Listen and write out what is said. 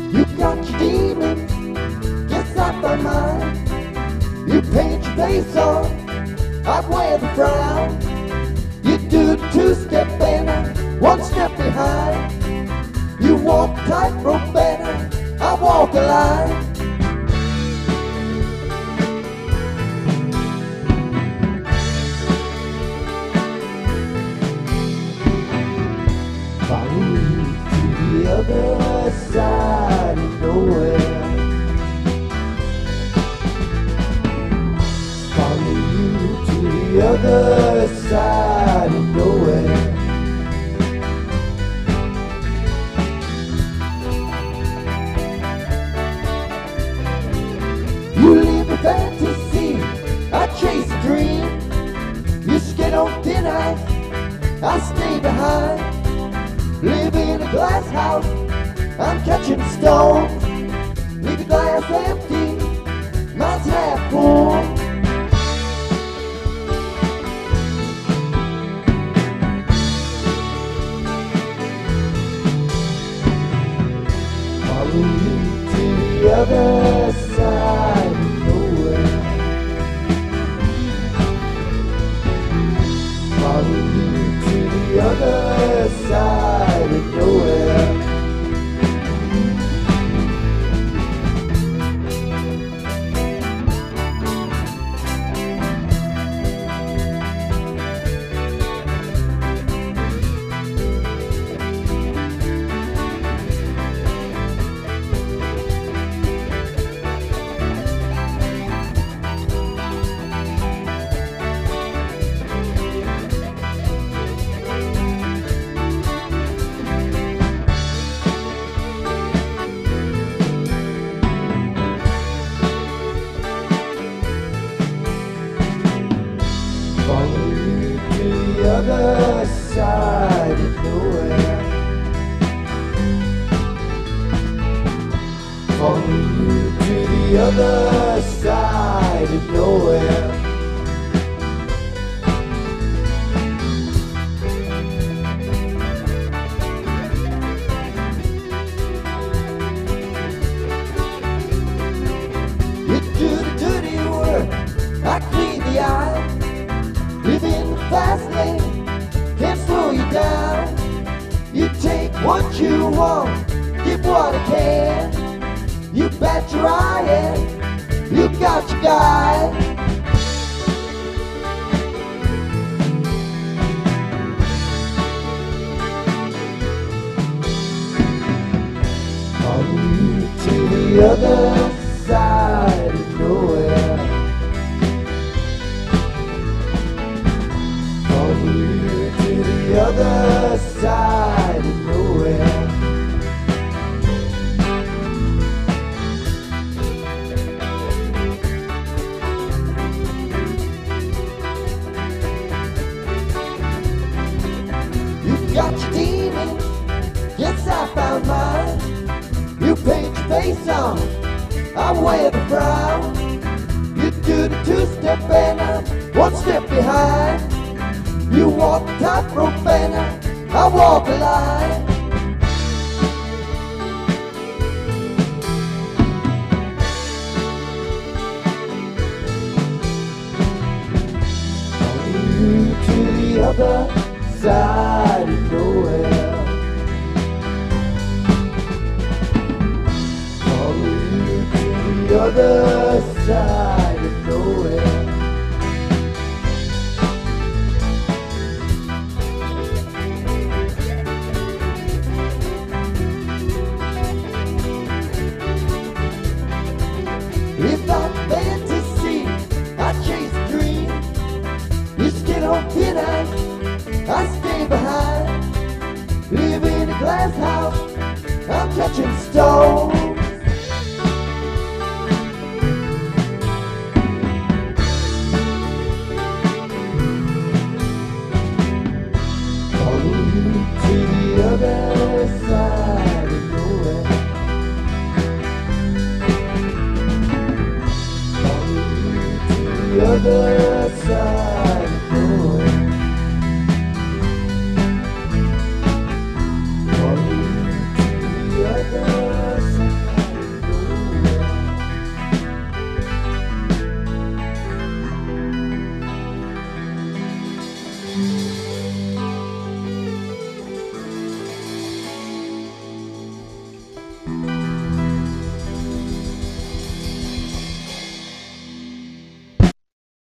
You got your demons, yes I found mine. You paint your face on, I wear the frown. You do the two-step and I'm one step behind. You walk tightrope and I walk a line. Follow you to the other side of nowhere. Follow you to the other side of nowhere. You live a fantasy, I chase a dream. You skid on thin ice, I stay behind. Live in a glass house, I'm catching stones. Leave the glass empty, mine's half full. Follow you to the other side of nowhere. Follow you to the other side of nowhere. Follow you to the other side of nowhere. Follow you to the other side of nowhere. You do the dirty work, I clean the aisle. Live in the fast lane, can't slow you down. You take what you want, give what I can. You bet your eye and you got your guy. Follow you to the other side of nowhere. Follow you to the other side of nowhere. You got your demons, yes I found mine. You paint your face on, I wear the frown. You do the two-step and I'm one step behind. You walk the tightrope and I walk a line. Follow you to the other side of nowhere. Follow you to the other side of nowhere. If I'm fantasy, I chase a dream. You skid on thin ice, I stay behind. Live in a glass house, I'm catching stones.